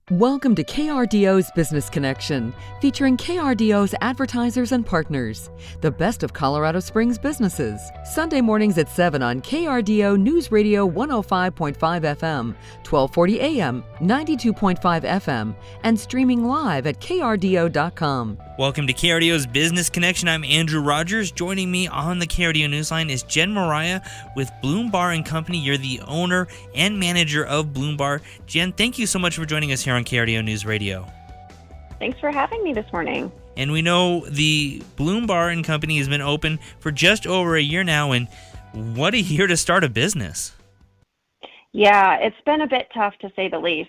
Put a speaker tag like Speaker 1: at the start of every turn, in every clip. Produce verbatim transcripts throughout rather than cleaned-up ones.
Speaker 1: Welcome to K R D O's Business Connection, featuring K R D O's advertisers and partners, the best of Colorado Springs businesses. Sunday mornings at seven on K R D O News Radio one oh five point five F M, twelve forty A M, ninety-two point five F M, and streaming live at K R D O dot com.
Speaker 2: Welcome to K R D O's Business Connection. I'm Andrew Rogers. Joining me on the K R D O Newsline is Jen Mariah with Bloom Bar and Company. You're the owner and manager of Bloom Bar. Jen, thank you so much for joining us here on K R D O News Radio.
Speaker 3: Thanks for having me this morning.
Speaker 2: And we know the Bloom Bar and Company has been open for just over a year now, and what a year to start a business.
Speaker 3: Yeah, it's been a bit tough to say the least.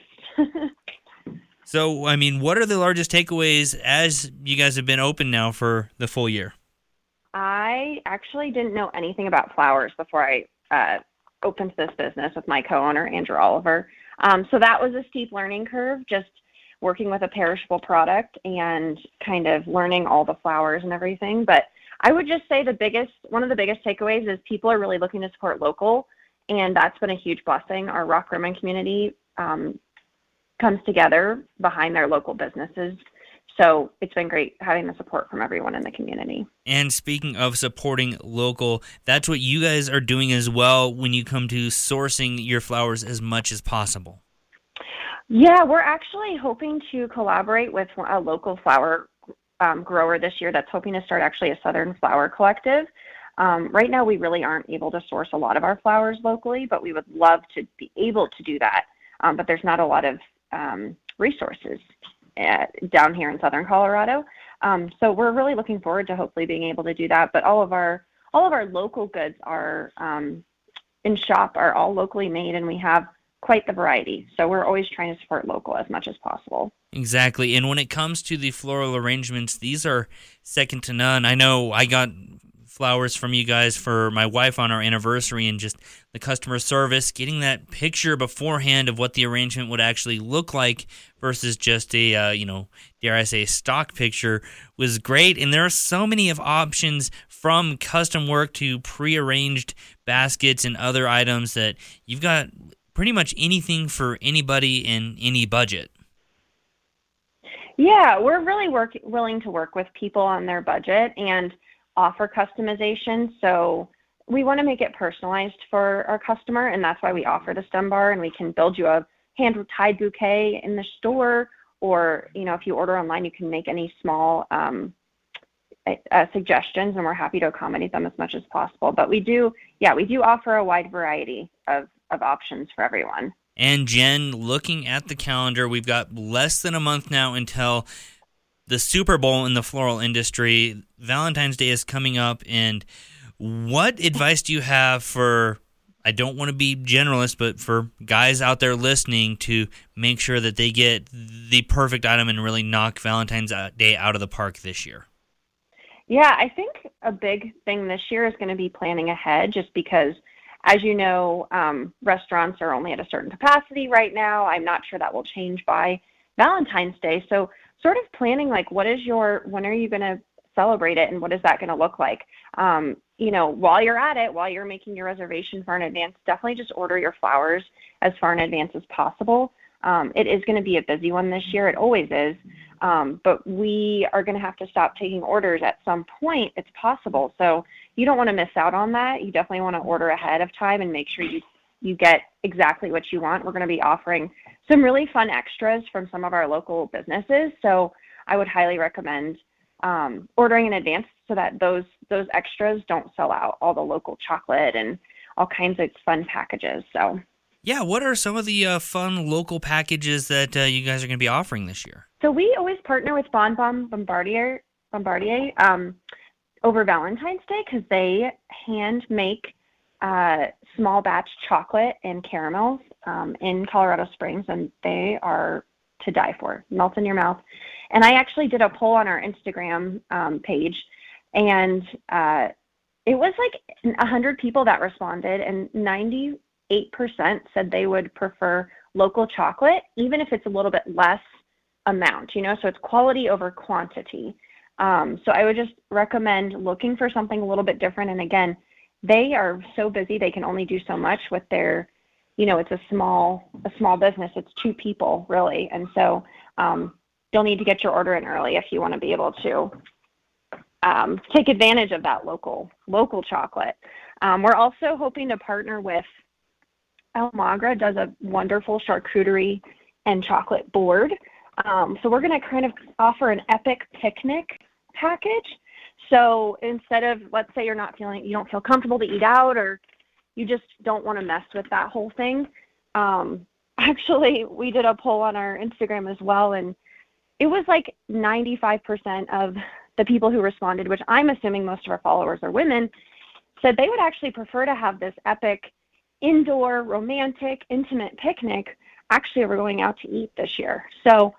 Speaker 2: So, I mean, what are the largest takeaways as you guys have been open now for the full year?
Speaker 3: I actually didn't know anything about flowers before I uh, opened this business with my co-owner, Andrew Oliver. Um, so that was a steep learning curve, just working with a perishable product and kind of learning all the flowers and everything. But I would just say the biggest, one of the biggest takeaways is people are really looking to support local, and that's been a huge blessing. Our Rock Rimmon community um, comes together behind their local businesses. So it's been great having the support from everyone in the community.
Speaker 2: And speaking of supporting local, that's what you guys are doing as well when you come to sourcing your flowers as much as possible.
Speaker 3: Yeah, we're actually hoping to collaborate with a local flower um, grower this year that's hoping to start actually a Southern Flower Collective. Um, right now, we really aren't able to source a lot of our flowers locally, but we would love to be able to do that. Um, but there's not a lot of um, resources uh, down here in Southern Colorado. Um, so we're really looking forward to hopefully being able to do that. But all of our all of our local goods are um, in shop are all locally made, and we have quite the variety. So we're always trying to support local as much as possible.
Speaker 2: Exactly. And when it comes to the floral arrangements, these are second to none. I know I got flowers from you guys for my wife on our anniversary, and just the customer service, getting that picture beforehand of what the arrangement would actually look like versus just a, uh, you know, dare I say, stock picture was great. And there are so many of options from custom work to pre-arranged baskets and other items that you've got pretty much anything for anybody in any budget.
Speaker 3: Yeah, we're really work, willing to work with people on their budget and offer customization. So we want to make it personalized for our customer, and that's why we offer the stem bar, and we can build you a hand-tied bouquet in the store, or, you know, if you order online, you can make any small um, uh, suggestions, and we're happy to accommodate them as much as possible. But we do, yeah, we do offer a wide variety of, of options for everyone.
Speaker 2: And Jen, looking at the calendar, we've got less than a month now until the Super Bowl in the floral industry. Valentine's Day is coming up, and what advice do you have for, I don't want to be generalist, but for guys out there listening to make sure that they get the perfect item and really knock Valentine's Day out of the park this year?
Speaker 3: Yeah, I think a big thing this year is going to be planning ahead, just because, as you know, um, restaurants are only at a certain capacity right now. I'm not sure that will change by Valentine's Day. So sort of planning, like, what is your, when are you going to celebrate it, and what is that going to look like? Um, you know, while you're at it, while you're making your reservation far in advance, definitely just order your flowers as far in advance as possible. Um, it is going to be a busy one this year. It always is. Um, but we are going to have to stop taking orders at some point. It's possible. So you don't want to miss out on that. You definitely want to order ahead of time and make sure you, you get exactly what you want. We're going to be offering some really fun extras from some of our local businesses. So I would highly recommend um, ordering in advance so that those those extras don't sell out, all the local chocolate and all kinds of fun packages. So
Speaker 2: yeah, what are some of the uh, fun local packages that uh, you guys are going to be offering this year?
Speaker 3: So we always partner with Bon Bon Bombardier, Bombardier um, over Valentine's Day, because they hand make uh, small batch chocolate and caramels um, in Colorado Springs, and they are to die for. Melt in your mouth. And I actually did a poll on our Instagram um, page, and uh, it was like one hundred people that responded, and ninety-eight percent said they would prefer local chocolate, even if it's a little bit less amount, you know, so it's quality over quantity. Um, so I would just recommend looking for something a little bit different. And again, they are so busy, they can only do so much with their you know, it's a small a small business. It's two people really, and so um, you'll need to get your order in early if you want to be able to um, take advantage of that local local chocolate. Um, we're also hoping to partner with El Magra. Does a wonderful charcuterie and chocolate board. Um, so we're going to kind of offer an epic picnic package. So instead of, let's say you're not feeling, you don't feel comfortable to eat out, or you just don't want to mess with that whole thing. Um, actually, we did a poll on our Instagram as well, and it was like ninety-five percent of the people who responded, which I'm assuming most of our followers are women, said they would actually prefer to have this epic indoor, romantic, intimate picnic actually over going out to eat this year. So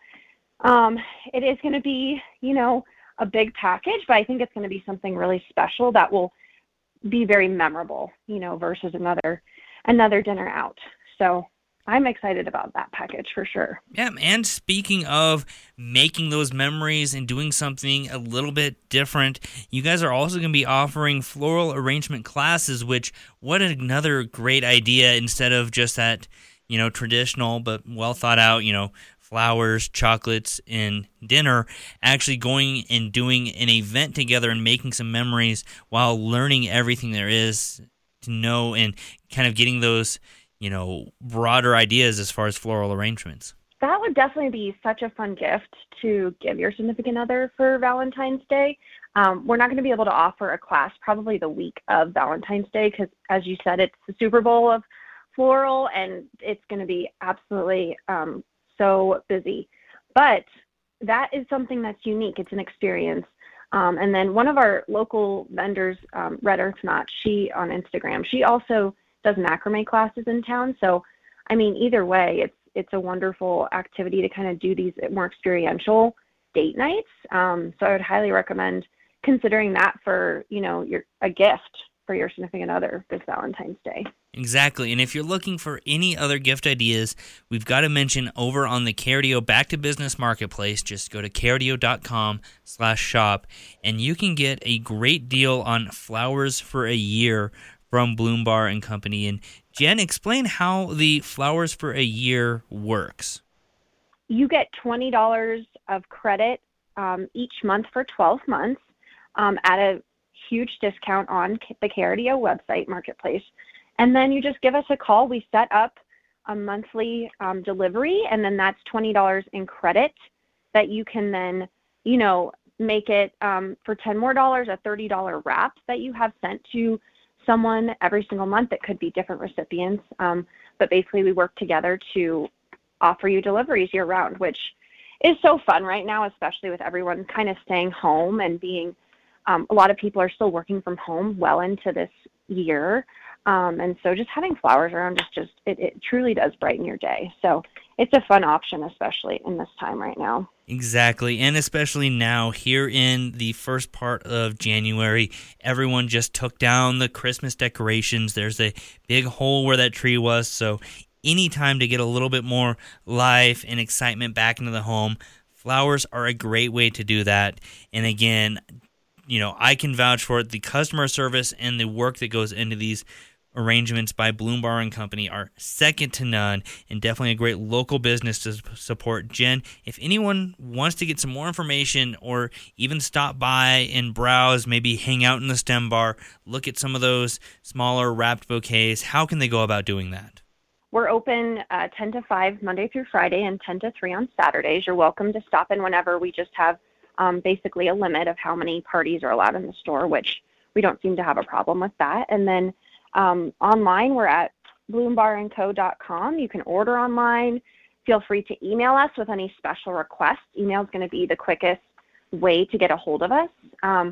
Speaker 3: um, it is going to be, you know, a big package, but I think it's going to be something really special that will be very memorable, you know, versus another another dinner out. So I'm excited about that package for sure.
Speaker 2: Yeah, and speaking of making those memories and doing something a little bit different, you guys are also going to be offering floral arrangement classes, which, what another great idea, instead of just that, you know, traditional but well thought out, you know, flowers, chocolates, and dinner, actually going and doing an event together and making some memories while learning everything there is to know and kind of getting those, you know, broader ideas as far as floral arrangements.
Speaker 3: That would definitely be such a fun gift to give your significant other for Valentine's Day. Um, we're not going to be able to offer a class probably the week of Valentine's Day because, as you said, it's the Super Bowl of floral, and it's going to be absolutely um, so busy. But that is something that's unique. It's an experience. Um, and then one of our local vendors, um, Red Earth Knot, she on Instagram, she also does macrame classes in town. So, I mean, either way, it's it's a wonderful activity to kind of do these more experiential date nights. Um, so I would highly recommend considering that for, you know, your a gift for your significant other this Valentine's Day.
Speaker 2: Exactly. And if you're looking for any other gift ideas, we've got to mention over on the K R D O Back to Business Marketplace, just go to K R D O dot com slash shop, and you can get a great deal on flowers for a year from Bloom Bar and Company. And Jen, explain how the Flowers for a Year works.
Speaker 3: You get twenty dollars of credit um, each month for twelve months um, at a huge discount on the K R D O website marketplace. And then you just give us a call. We set up a monthly um, delivery, and then that's twenty dollars in credit that you can then, you know, make it um, for ten more dollars, a thirty dollars wrap that you have sent to someone every single month. It could be different recipients. Um, but basically we work together to offer you deliveries year round, which is so fun right now, especially with everyone kind of staying home and being, um, a lot of people are still working from home well into this year. Um, and so just having flowers around is just, it, it truly does brighten your day. So it's a fun option, especially in this time right now.
Speaker 2: Exactly, and especially now, here in the first part of January, everyone just took down the Christmas decorations. There's a big hole where that tree was, so any time to get a little bit more life and excitement back into the home, flowers are a great way to do that. And again, you know, I can vouch for it. The customer service and the work that goes into these arrangements by Bloom Bar and Company are second to none, and definitely a great local business to support. Jen, if anyone wants to get some more information or even stop by and browse, maybe hang out in the STEM bar, look at some of those smaller wrapped bouquets, how can they go about doing that?
Speaker 3: We're open uh, ten to five Monday through Friday and ten to three on Saturdays. You're welcome to stop in whenever. We just have um, basically a limit of how many parties are allowed in the store, which we don't seem to have a problem with that. And then Um, online, we're at bloom bar and co dot com. You can order online. Feel free to email us with any special requests. Email is going to be the quickest way to get a hold of us um,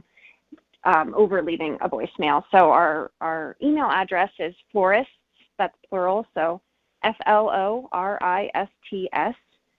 Speaker 3: um, over leaving a voicemail. So our, our email address is florists, that's plural, so F L O R I S T S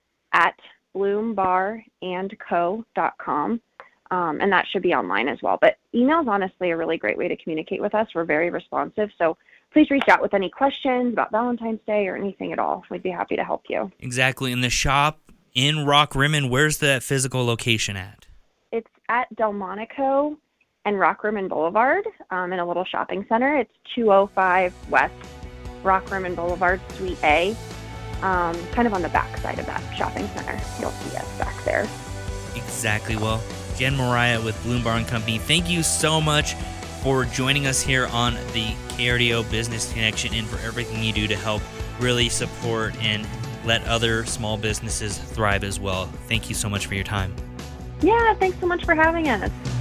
Speaker 3: at bloom bar and co dot com. Um, and that should be online as well. But email is honestly a really great way to communicate with us. We're very responsive. So please reach out with any questions about Valentine's Day or anything at all. We'd be happy to help you.
Speaker 2: Exactly. In the shop in Rockrimmon, where's the physical location at?
Speaker 3: It's at Delmonico and Rockrimmon Boulevard um, in a little shopping center. It's two oh five West Rockrimmon and Boulevard, Suite A, um, kind of on the back side of that shopping center. You'll see us back there.
Speaker 2: Exactly. Well, Jen Mariah with Bloom Bar and Company, thank you so much for joining us here on the K R D O Business Connection and for everything you do to help really support and let other small businesses thrive as well. Thank you so much for your time.
Speaker 3: Yeah, thanks so much for having us.